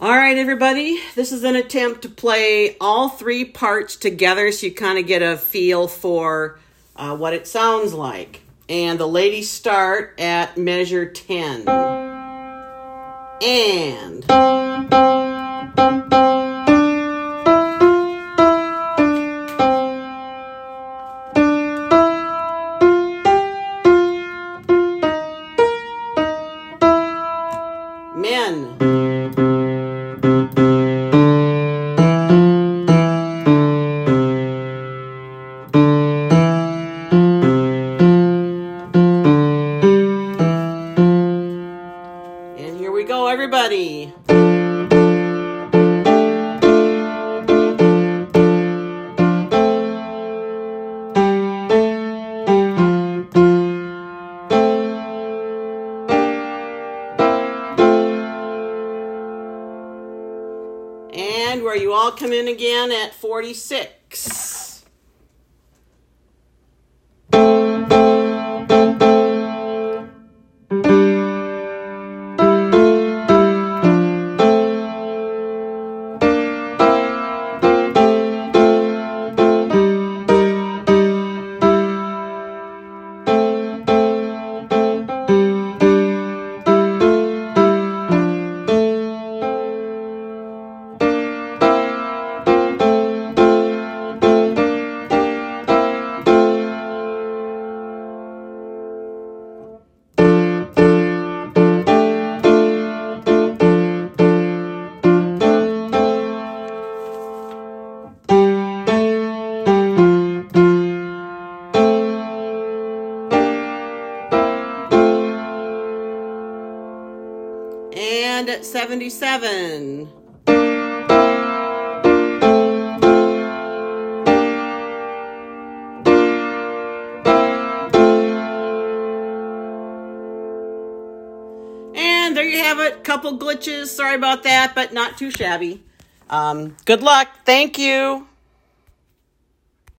All right, everybody, this is an attempt to play all three parts together so you kind of get a feel for what it sounds like. And the ladies start at measure 10. And... men. And here we go, everybody. And where you all come in again at 46. And at 77. And there you have it. Couple glitches. Sorry about that, but not too shabby. Good luck. Thank you.